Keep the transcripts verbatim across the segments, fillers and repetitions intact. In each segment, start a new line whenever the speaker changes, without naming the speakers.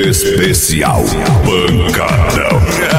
Especial Pancadão.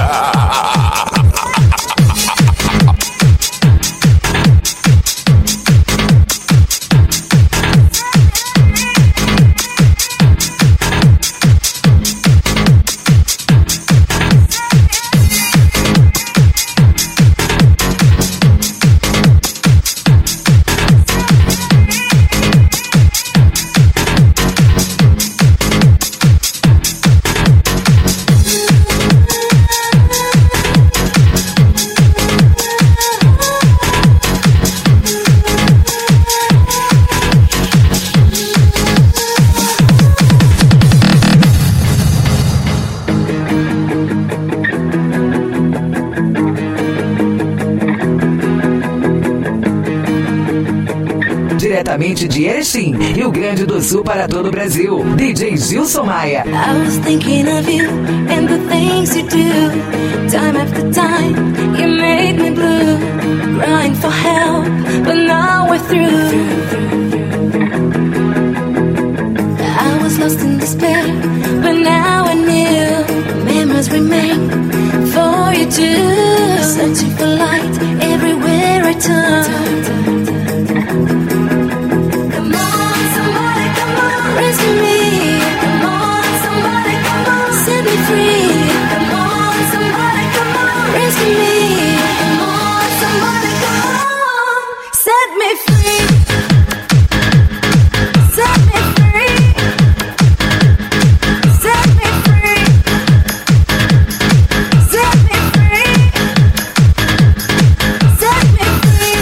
Diretamente de Erechim, Rio Grande do Sul para todo o Brasil, D J Gilson Maia.
I was thinking of you and the things you do. Time after time, you made me blue. Crying for help, but now we're through. I was lost in despair, but now I knew. Memories remain for you too. Searching for light everywhere I turn. Rescue me, come on, somebody, come on, set me free. Come on, somebody, come on, rescue me. Come on, somebody, come on, set me free. Set me free. Set me free. Set me free. Set me free.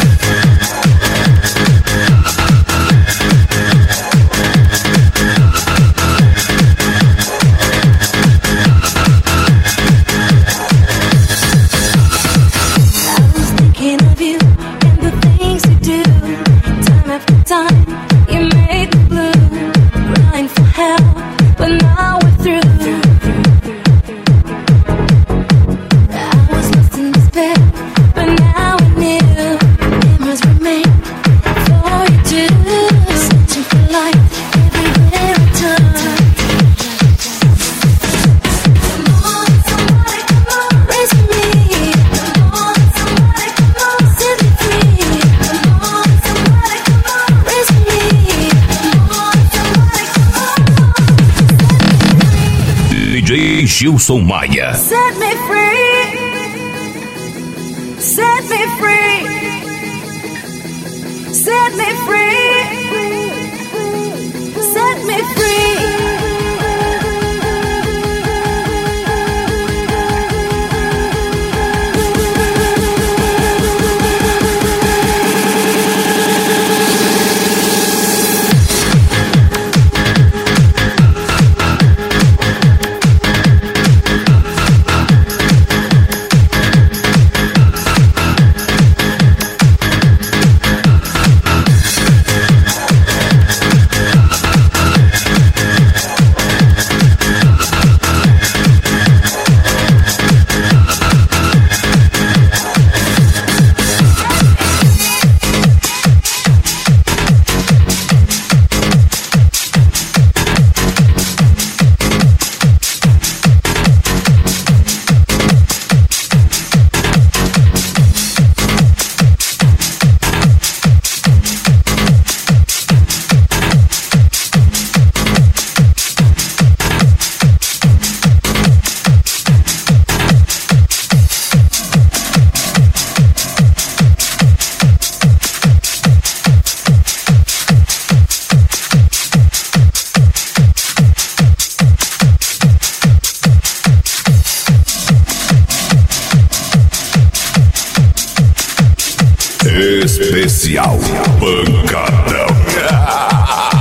Gilson Maia.
Set me free. Set me free. Set me free. Set me free.
Especial Pancadão.